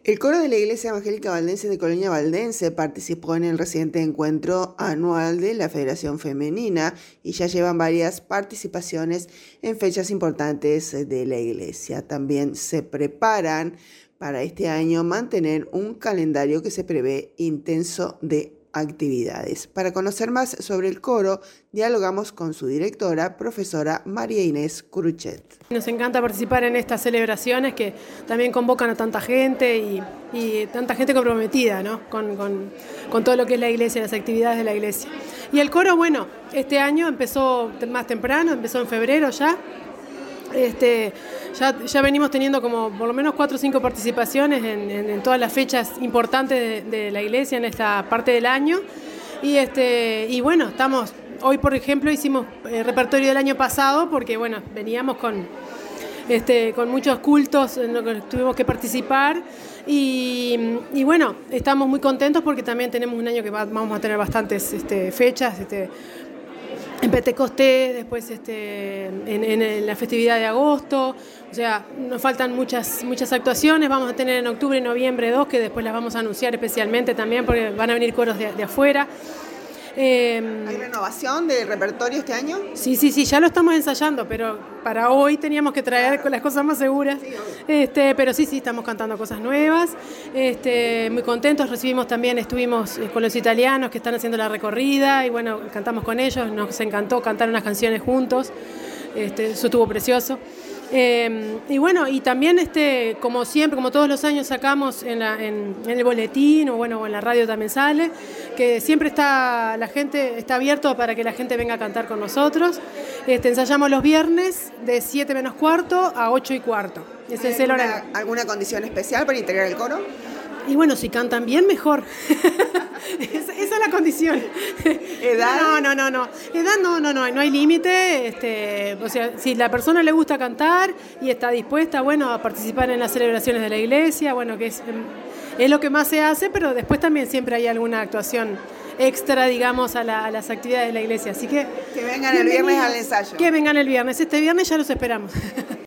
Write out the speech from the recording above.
El coro de la Iglesia Evangélica Valdense de Colonia Valdense participó en el reciente encuentro anual de la Federación Femenina y ya llevan varias participaciones en fechas importantes de la Iglesia. También se preparan para este año mantener un calendario que se prevé intenso de actividades. Para conocer más sobre el coro, dialogamos con su directora, profesora María Inés Curuchet. Nos encanta participar en estas celebraciones que también convocan a tanta gente y tanta gente comprometida, ¿no? con todo lo que es la iglesia, las actividades de la iglesia. Y el coro, bueno, este año empezó más temprano, empezó en febrero ya. Ya venimos teniendo como por lo menos 4 o 5 participaciones en todas las fechas importantes de la iglesia en esta parte del año. Y bueno, hoy por ejemplo hicimos el repertorio del año pasado porque bueno, veníamos con muchos cultos en los que tuvimos que participar y bueno, estamos muy contentos porque también tenemos un año que vamos a tener bastantes fechas, en Pentecostés, después en la festividad de agosto, o sea, nos faltan muchas actuaciones, vamos a tener en octubre y noviembre 2, que después las vamos a anunciar especialmente también porque van a venir coros de afuera. ¿Hay renovación del repertorio este año? Sí, ya lo estamos ensayando, pero para hoy teníamos que traer las cosas más seguras. Pero sí, estamos cantando cosas nuevas. Muy contentos, estuvimos con los italianos que están haciendo la recorrida y bueno, cantamos con ellos, nos encantó cantar unas canciones juntos. Eso estuvo precioso. Y bueno, y también como siempre, como todos los años sacamos en el boletín o en la radio también sale, que siempre está abierto para que la gente venga a cantar con nosotros. Ensayamos los viernes de 7 menos cuarto a 8 y cuarto. Ese es el horario. ¿Alguna condición especial para integrar el coro? Y bueno, si cantan bien, mejor. Esa es la condición. ¿Edad? No. Edad no hay límite. O sea, si la persona le gusta cantar y está dispuesta, a participar en las celebraciones de la iglesia, que es lo que más se hace, pero después también siempre hay alguna actuación extra, digamos, a las actividades de la iglesia. Así que vengan el viernes al ensayo. Que vengan el viernes. Este viernes ya los esperamos.